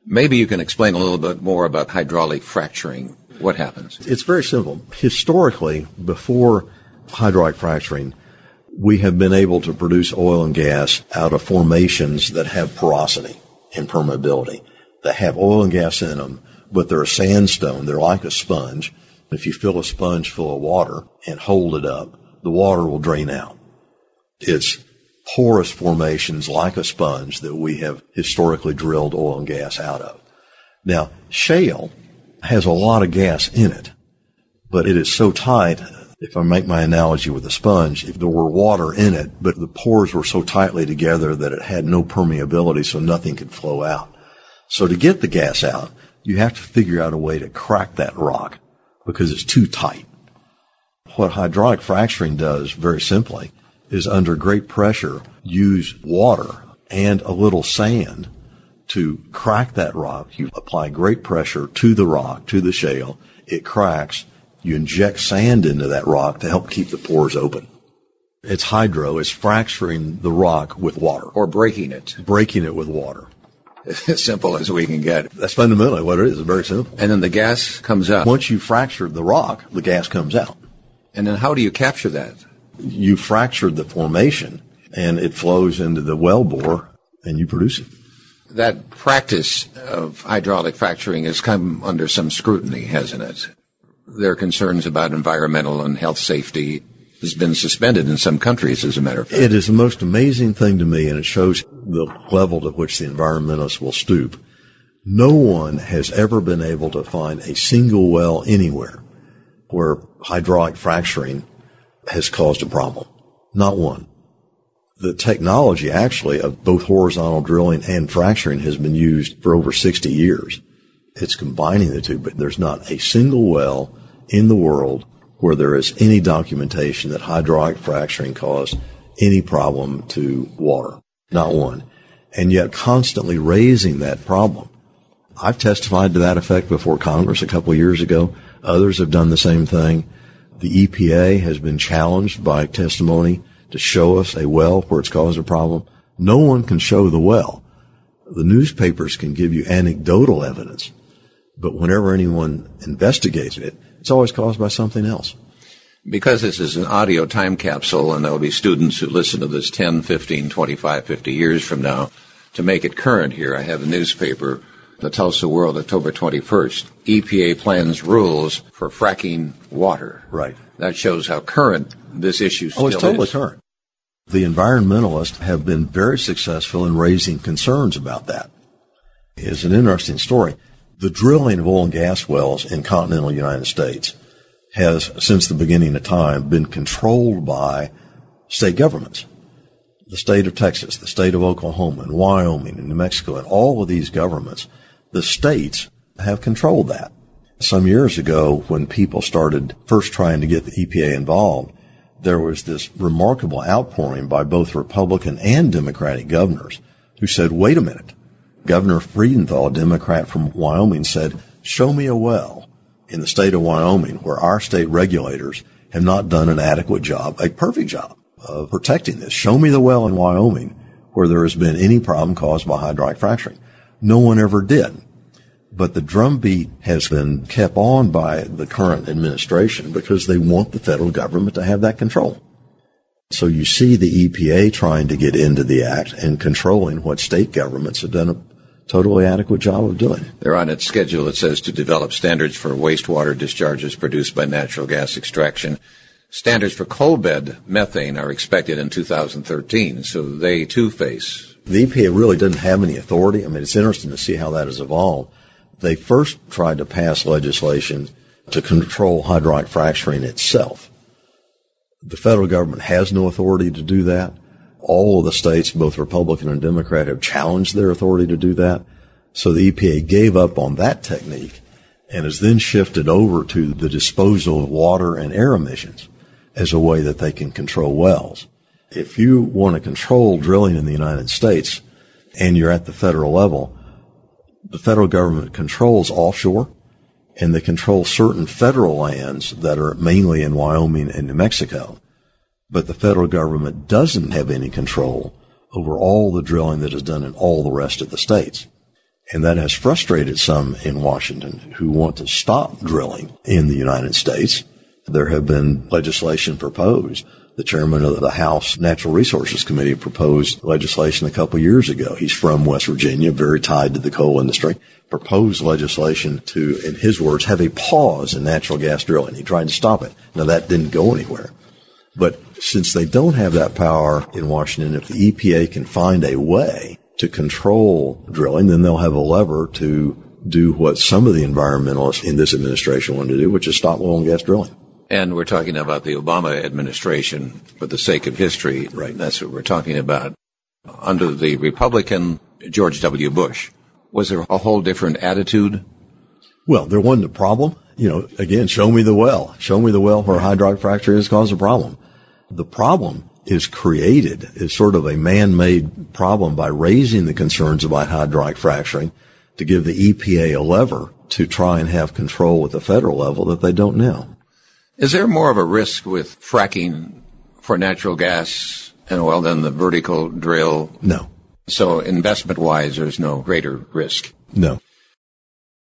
Maybe you can explain a little bit more about hydraulic fracturing. What happens? It's very simple. Historically, before hydraulic fracturing, we have been able to produce oil and gas out of formations that have porosity and permeability, that have oil and gas in them, but they're a sandstone. They're like a sponge. If you fill a sponge full of water and hold it up, the water will drain out. It's porous formations like a sponge that we have historically drilled oil and gas out of. Now, shale has a lot of gas in it, but it is so tight. If I make my analogy with a sponge, if there were water in it, but the pores were so tightly together that it had no permeability, so nothing could flow out. So to get the gas out, you have to figure out a way to crack that rock because it's too tight. What hydraulic fracturing does, very simply, is under great pressure use water and a little sand to crack that rock. You apply great pressure to the rock, to the shale. It cracks. You inject sand into that rock to help keep the pores open. It's it's fracturing the rock with water. Or breaking it. Breaking it with water. As simple as we can get. That's fundamentally what it is. It's very simple. And then the gas comes out. Once you fracture the rock, the gas comes out. And then how do you capture that? You fractured the formation, and it flows into the wellbore, and you produce it. That practice of hydraulic fracturing has come under some scrutiny, hasn't it? There are concerns about environmental and health safety. It's been suspended in some countries, as a matter of fact. It is the most amazing thing to me, and it shows the level to which the environmentalists will stoop. No one has ever been able to find a single well anywhere where hydraulic fracturing has caused a problem. Not one. The technology, actually, of both horizontal drilling and fracturing has been used for over 60 years. It's combining the two, but there's not a single well in the world where there is any documentation that hydraulic fracturing caused any problem to water. Not one. And yet constantly raising that problem. I've testified to that effect before Congress a couple of years ago. Others have done the same thing. The EPA has been challenged by testimony to show us a well where it's caused a problem. No one can show the well. The newspapers can give you anecdotal evidence, but whenever anyone investigates it, it's always caused by something else. Because this is an audio time capsule, and there will be students who listen to this 10, 15, 25, 50 years from now, to make it current here, I have a newspaper, the Tulsa World, October 21st. EPA plans rules for fracking water. Right. That shows how current this issue still is. Oh, it's totally current. The environmentalists have been very successful in raising concerns about that. It's an interesting story. The drilling of oil and gas wells in continental United States has, since the beginning of time, been controlled by state governments. The state of Texas, the state of Oklahoma, and Wyoming, and New Mexico, and all of these governments, the states have controlled that. Some years ago, when people started first trying to get the EPA involved, there was this remarkable outpouring by both Republican and Democratic governors who said, wait a minute. Governor Freudenthal, a Democrat from Wyoming, said, show me a well in the state of Wyoming where our state regulators have not done an adequate job, a perfect job of protecting this. Show me the well in Wyoming where there has been any problem caused by hydraulic fracturing. No one ever did. But the drumbeat has been kept on by the current administration because they want the federal government to have that control. So you see the EPA trying to get into the act and controlling what state governments have done a totally adequate job of doing. They're on its schedule, it says, to develop standards for wastewater discharges produced by natural gas extraction. Standards for coal bed methane are expected in 2013, so they too face. The EPA really doesn't have any authority. I mean, it's interesting to see how that has evolved. They first tried to pass legislation to control hydraulic fracturing itself. The federal government has no authority to do that. All of the states, both Republican and Democrat, have challenged their authority to do that. So the EPA gave up on that technique and has then shifted over to the disposal of water and air emissions as a way that they can control wells. If you want to control drilling in the United States and you're at the federal level, the federal government controls offshore, and they control certain federal lands that are mainly in Wyoming and New Mexico. But the federal government doesn't have any control over all the drilling that is done in all the rest of the states. And that has frustrated some in Washington who want to stop drilling in the United States. There have been legislation proposed. The chairman of the House Natural Resources Committee proposed legislation a couple years ago. He's from West Virginia, very tied to the coal industry. Proposed legislation to, in his words, have a pause in natural gas drilling. He tried to stop it. Now, that didn't go anywhere. But since they don't have that power in Washington, if the EPA can find a way to control drilling, then they'll have a lever to do what some of the environmentalists in this administration want to do, which is stop oil and gas drilling. And we're talking about the Obama administration for the sake of history. Right. That's what we're talking about. Under the Republican George W. Bush, was there a whole different attitude? Well, there wasn't a problem. Again, show me the well. Show me the well where hydraulic fracturing has caused a problem. The problem is created as sort of a man-made problem by raising the concerns about hydraulic fracturing to give the EPA a lever to try and have control at the federal level that they don't now. Is there more of a risk with fracking for natural gas and oil than the vertical drill? No. So investment-wise, there's no greater risk? No.